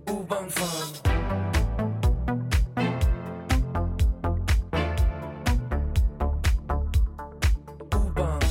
U-Bahn fahren. U-Bahn.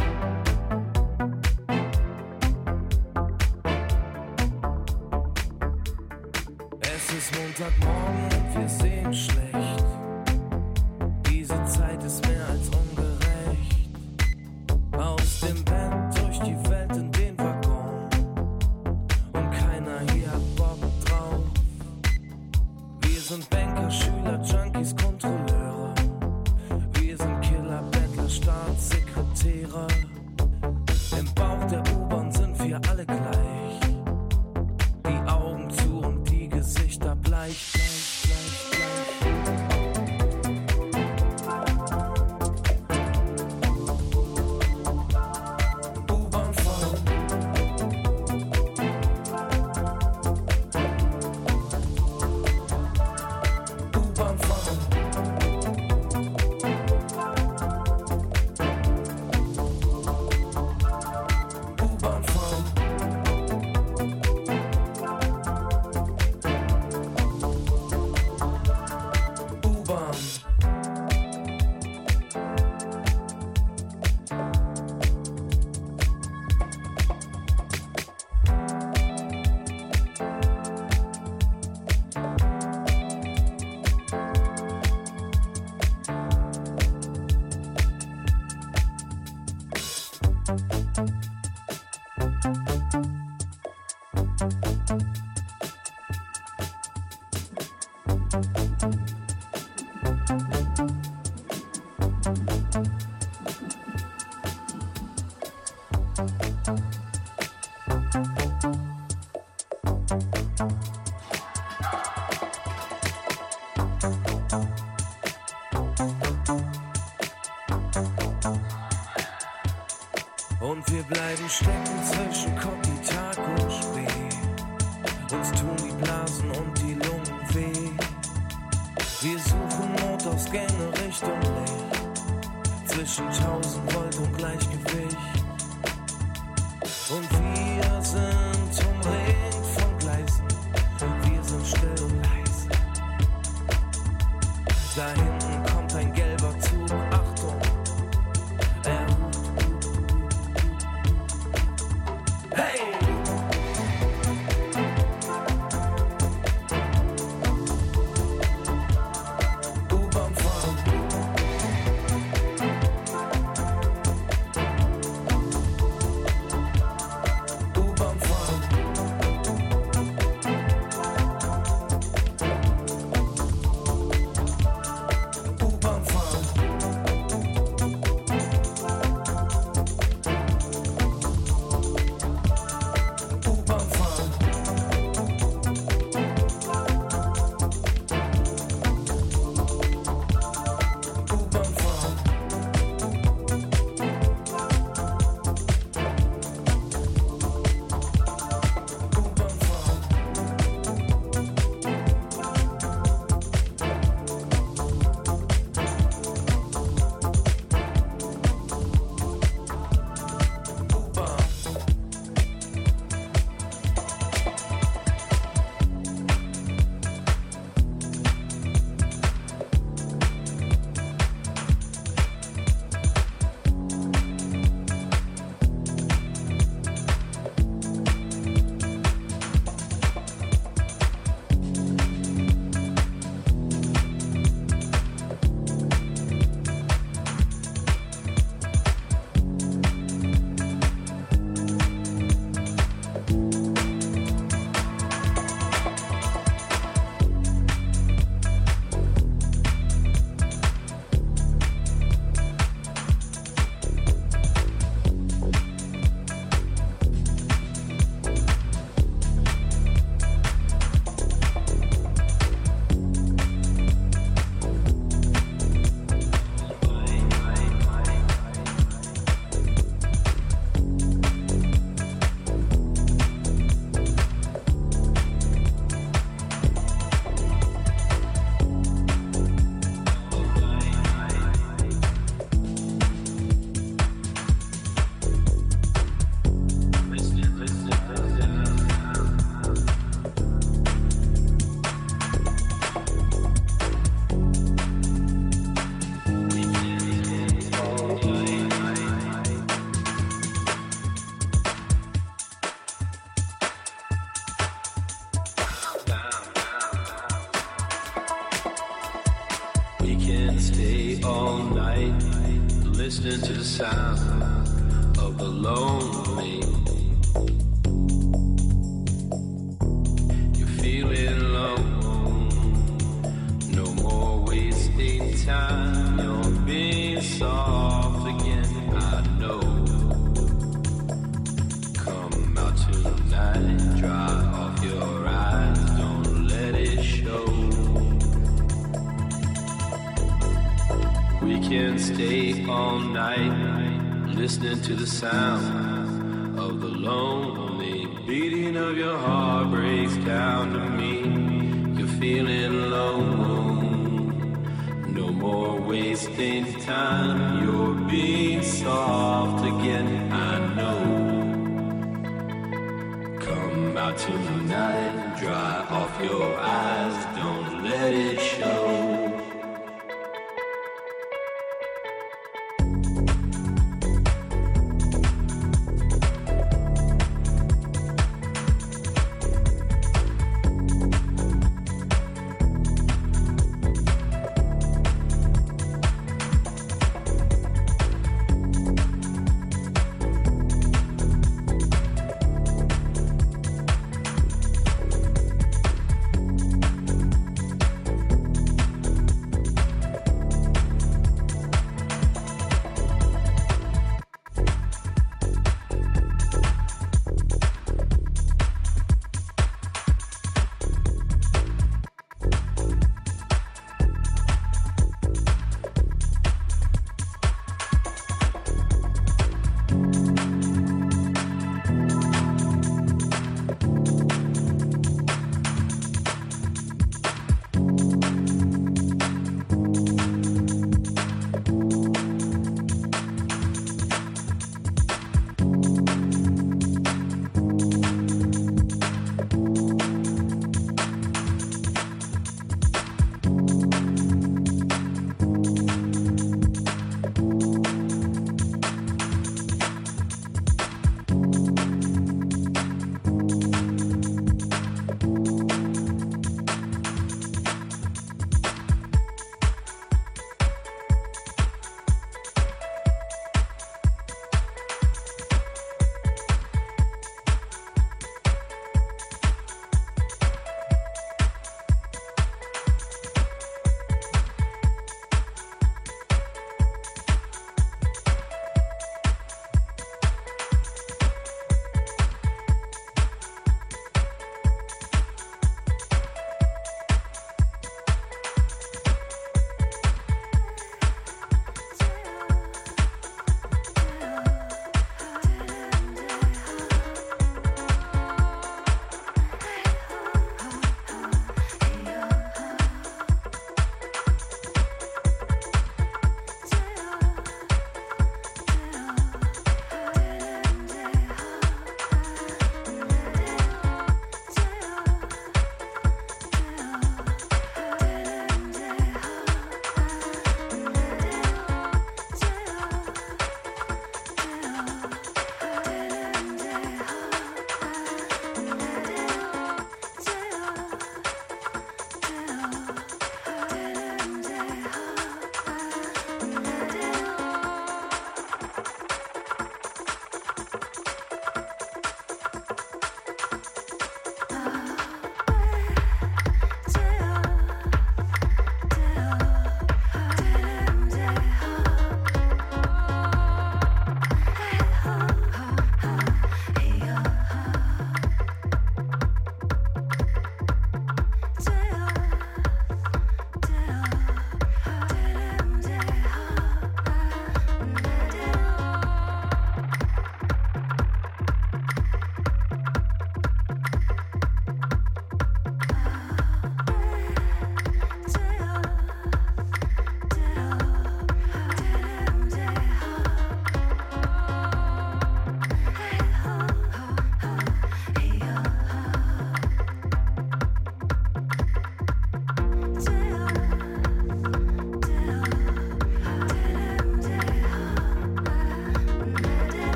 Es ist Montagmorgen und wir sehen schlecht. Diese Zeit ist mehr als ungerecht. Aus dem Bett durch die Welt in den Waggon. Und keiner hier hat Bock drauf. Wir sind Banker, Schüler, Junkies, Kontrolleure. Wir sind Killer, Bettler, Staatssekretäre. Im Bauch der U-Bahn sind wir alle gleich. Die Augen zu und die Gesichter bleich, bleich, bleich, bleich. U-Bahn fahren. U-Bahn fahren. U-Bahn fahren. U-Bahn. Und wir bleiben stecken zwischen Cocky, Tag und Spee. Uns tun die Blasen und die Lungen weh. Wir suchen Notausgänge Richtung Licht. Zwischen 1000 Volt und Gleichgewicht. Und wir sind umringt von Gleisen. Wir sind still und leise. Da hinten kommt ein gelber Zug. Achtung, er ruft. Hey! U-Bahn fahren. U-Bahn fahren. can stay all night listening to the sound of the lonely. You're feeling alone, no more wasting time. You're being soft again, I know. Come out tonight, dry off your eyes, don't let it show. We can stay all night, listening to the sound of the lonely. Beating of your heart breaks down to me. You're feeling alone, no more wasting time. You're being soft again, I know. Come out tonight, dry off your eyes, don't let it show.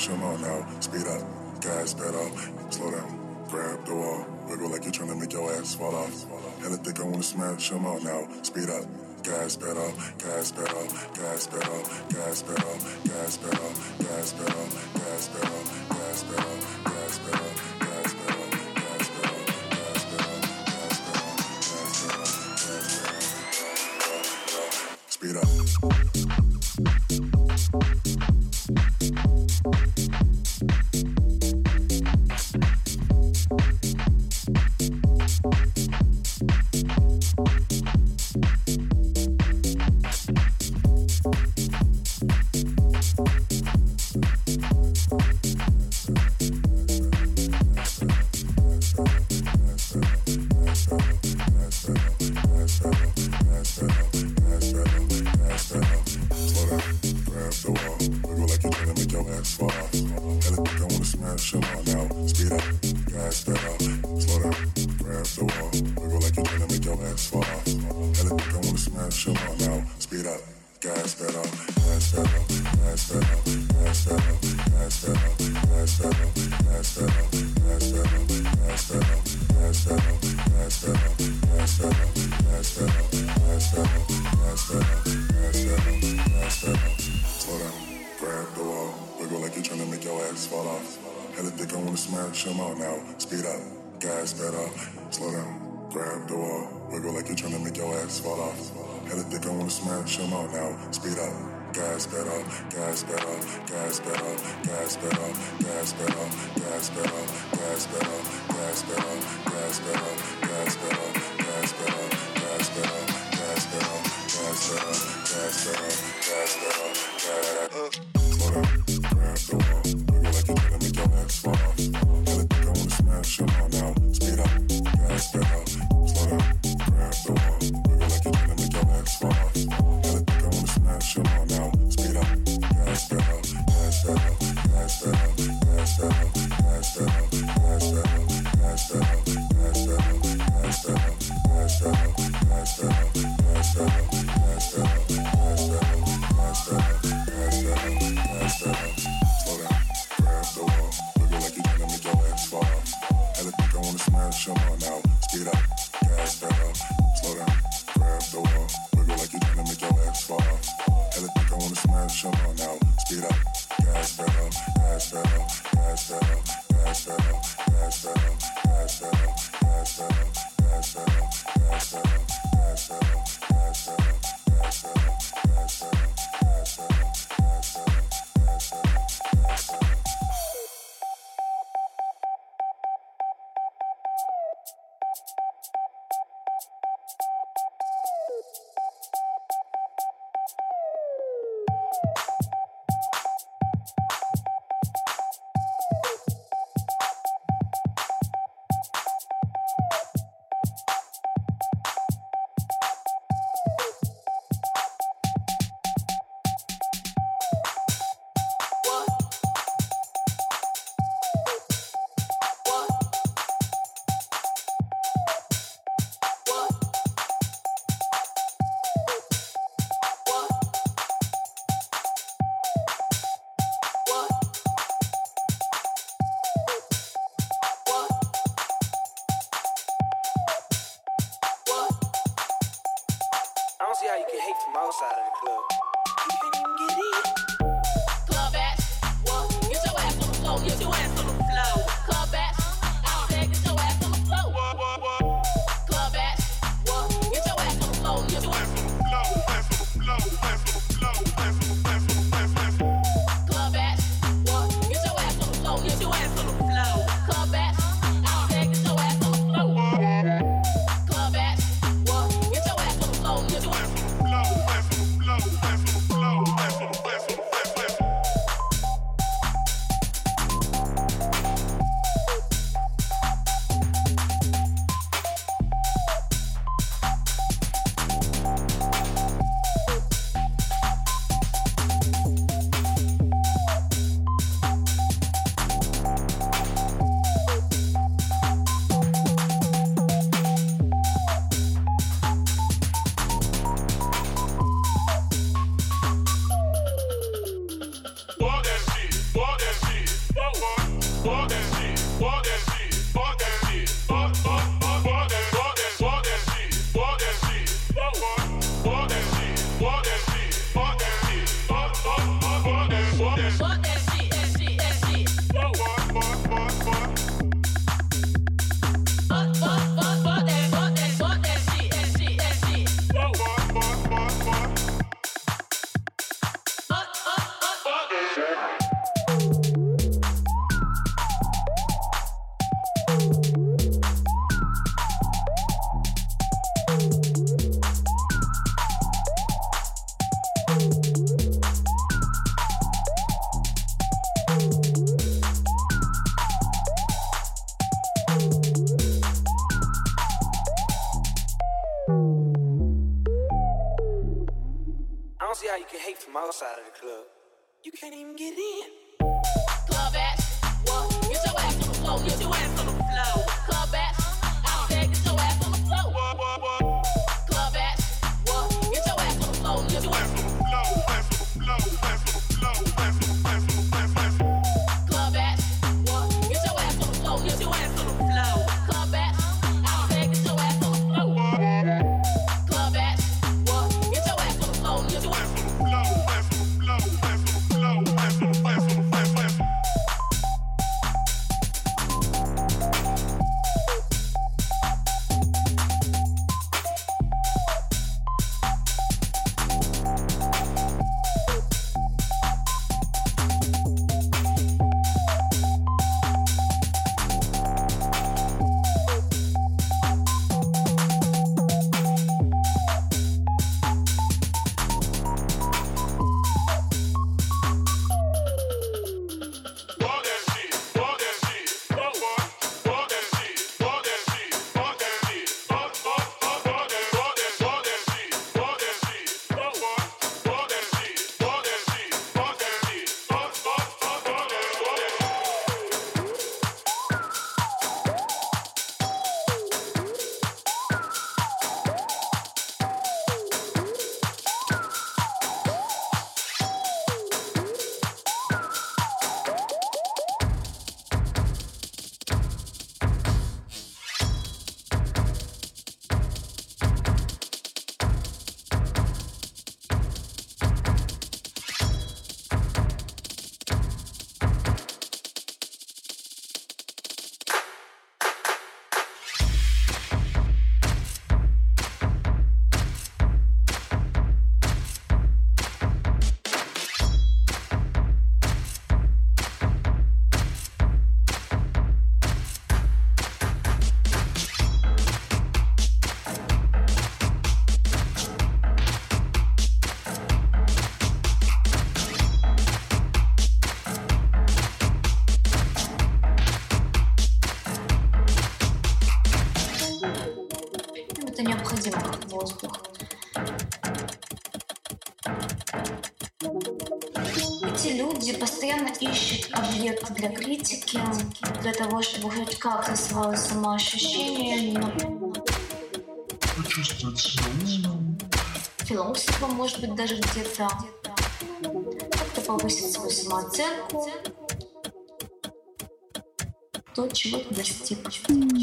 smash them all now. Speed up, gas pedal, slow down, grab the wall. Wiggle like you're trying to make your ass fall off. Hella thick, I wanna smash them all now. Speed up, gas pedal, gas pedal, gas pedal, gas pedal, gas pedal, gas pedal, gas pedal, gas pedal, gas pedal, gas pedal, gas pedal, gas pedal, gas pedal, gas pedal, speed up. Flow. don't see how you can hate from outside of the club. You can't even get in. Club ass, what? Get your ass on the floor. Get your ass on the floor. Club ass, I said get your ass on the floor. Club ass, what? Get your ass on the floor. Get your ass on the floor. Ass on the floor. Ass on the floor. Ass on the floor. Club ass, what? Get your ass on the floor. Get your ass on the floor. Club ass, I said get your ass on the floor. Club ass, what? Get your ass on the floor. Get your ass on the floor. Ass on the floor. Ass on the floor. Ass on the floor. Необходимо как воздух. Эти люди постоянно ищут объект для критики, для того, чтобы хоть как-то свое самоощущение почувствовать себя умным, философом, может быть, даже где-то как-то повысить свою самооценку, то, чего-то достичь.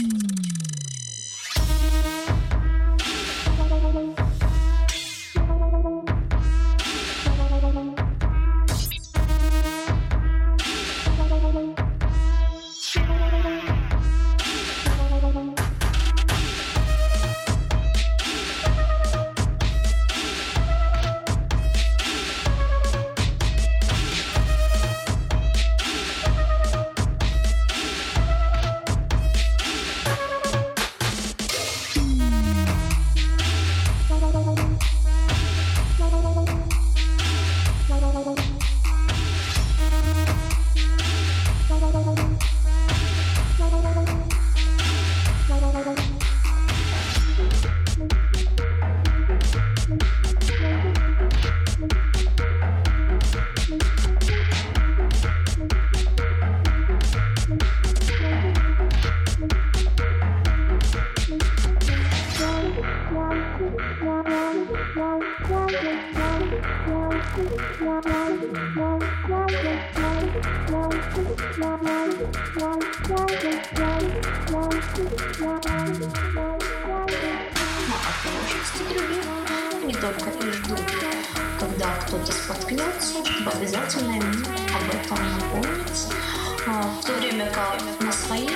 Не только и ждут, когда кто-то споткнется, чтобы обязательно ему об этом напомнить, в то время как на своих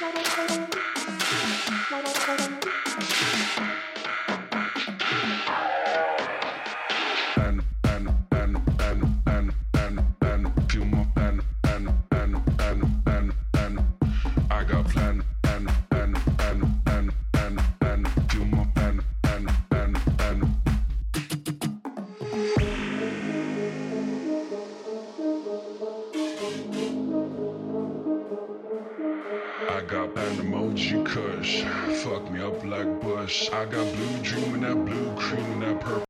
I got an emoji kush, fuck me up like Bush. I got blue dream and that blue cream and that purple.